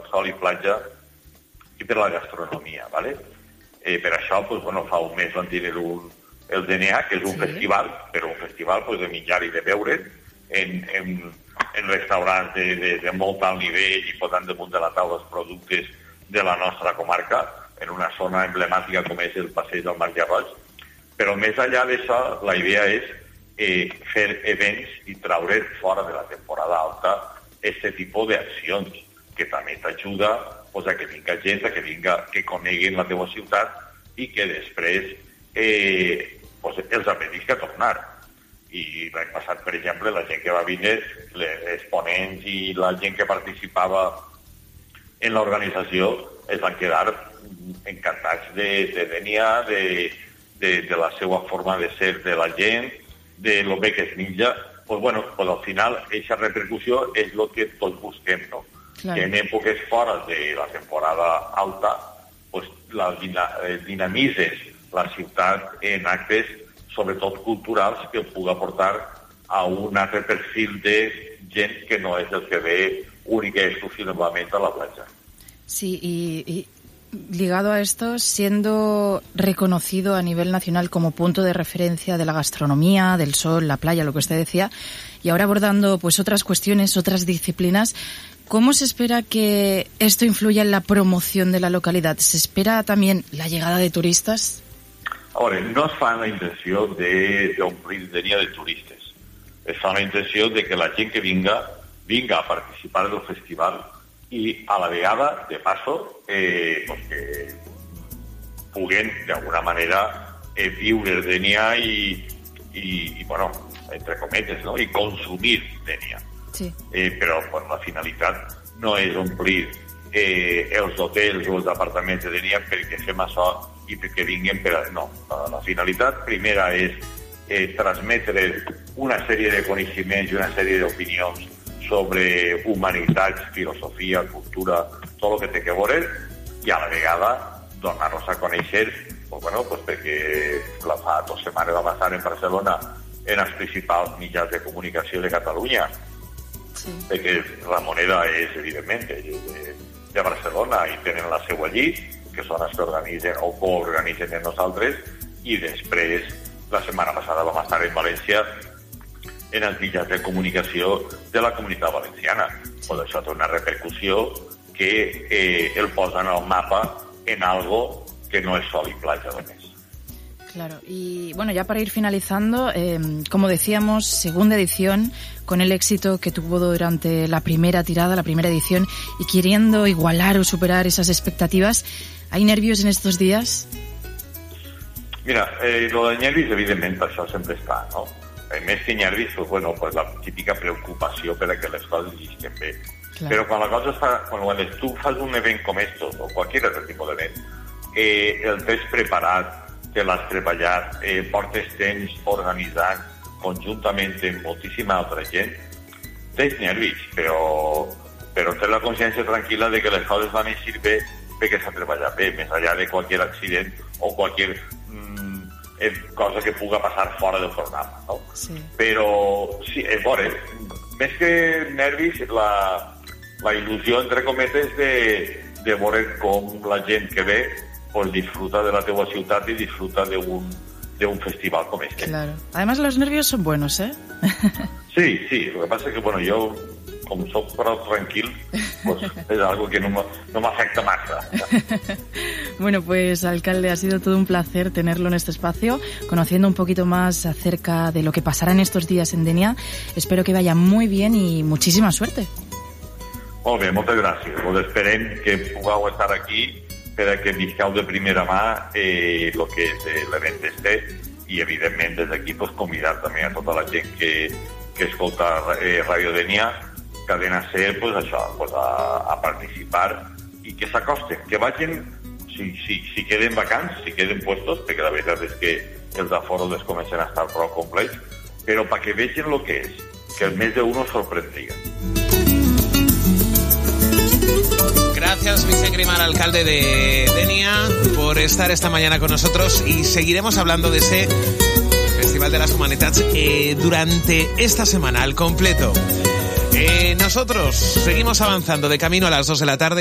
sol i platja i per la gastronomia, ¿vale? Per això, pues, bueno, fa un mes van tenir el DNA, que és un festival, però un festival pues, de menjar i de beure en restaurants de molt alt nivell i posant damunt de la taula els productes de la nostra comarca, en una zona emblemàtica com és el passeig del Marc Roig. Però més enllà d'això, la idea és fer events i traure fora de la temporada alta aquest tipus d'accions, que també t'ajuda pues, a que vinga gent, que coneguin la teva ciutat i que després pues, els apeteixi a tornar. I l'any passat, per exemple, la gent que va vindre, els ponents i la gent que participava en l'organització es van quedar encantats de Dénia, de la seva forma de ser de la gent, de lo bé que es menja. Pues, bueno, pues, al final, aquesta repercussió és el que tots busquem, no? Claro. Que en èpoques fora de la temporada alta pues, dinamitzes la ciutat en actes, sobretot culturals, que pugui aportar a un altre perfil de gent que no és el que ve única y exclusivamente a la playa. Sí, y ligado a esto, siendo reconocido a nivel nacional como punto de referencia de la gastronomía, del sol, la playa, lo que usted decía, y ahora abordando pues otras cuestiones, otras disciplinas, ¿cómo se espera que esto influya en la promoción de la localidad? ¿Se espera también la llegada de turistas? Ahora, no es fa la intenció d'omplir Dénia de turistes. Es fa la intenció de que la gent que vinga a participar del festival i a la vegada, de paso, pues que puguen, d'alguna manera, viure Dénia i, bueno, entre cometes, no? I consumir Dénia. Sí. Però pues, la finalitat no és omplir els hotels o els apartaments de Dénia perquè fem això i perquè vinguin no. La finalitat primera és transmetre una sèrie de coneixements i una sèrie d'opinions sobre humanitats, filosofia, cultura, tot el que té que veure, i a la vegada donar-nos a conèixer, pues, bueno, pues perquè fa 2 setmanes va passar en Barcelona en els principals mitjans de comunicació de Catalunya, sí. Perquè Ramoneda és, evidentment, de Barcelona i tenen la seu allí, que són els que organitzen o coorganitzen amb nosaltres, i després, la setmana passada vam estar en València en els mitjans de comunicació de la Comunitat Valenciana. Pues això té una repercussió que el posa en el mapa en algo que no es sol y playa només. Claro, y bueno, ya para ir finalizando, como decíamos, segunda edición, con el éxito que tuvo durante la primera tirada, la primera edición, y queriendo igualar o superar esas expectativas, ¿hay nervios en estos días? Mira, lo de nervis, evidentment, això sempre està, no? Més que nervis, pues, bueno, pues la típica preocupació per a que les coses llisquen bé. Claro. Però quan la cosa es fa, quan tu fas un event com estos, o qualsevol altre tipus d'event, el tens preparat, que l'has treballat, portes temps organitzant conjuntament amb moltíssima altra gent, tens nervis, però tens la consciència tranquil·la de que les coses van eixir bé perquè s'ha treballat bé, més enllà de qualsevol accident o qualsevol cosa que puga passar fora del programa, no? Sí. Però, sí, veure, més que nervis, la il·lusió, entre cometes, de veure com la gent que ve pues disfruta de la teua ciutat y disfruta de un festival como este. Claro. Además los nervios son buenos, ¿eh? Sí. Lo que pasa es que, bueno, yo, como soy prou tranquil, pues es algo que no me afecta más. Bueno, pues, alcalde, ha sido todo un placer tenerlo en este espacio, conociendo un poquito más acerca de lo que pasará en estos días en Dénia. Espero que vaya muy bien y muchísima suerte. Molt bé, moltes gràcies. Pues esperem que pugueu estar aquí per a que visqueu de primera mà el que és l'event este, i evidentment des d'aquí pues, convidar també a tota la gent que escolta Ràdio Dénia, Cadena Ser, pues, això, pues, a participar i que s'acosten, que vagin, si queden vacants, si queden puestos, perquè la veritat és que els aforos les comencen a estar prou complets, però perquè vegin el que és, que el més d'uno sorprendria. Gracias, Vicent Grimar, alcalde de Dénia, por estar esta mañana con nosotros, y seguiremos hablando de ese Festival de las Humanitats durante esta semana al completo. Nosotros seguimos avanzando de camino a las 2 de la tarde.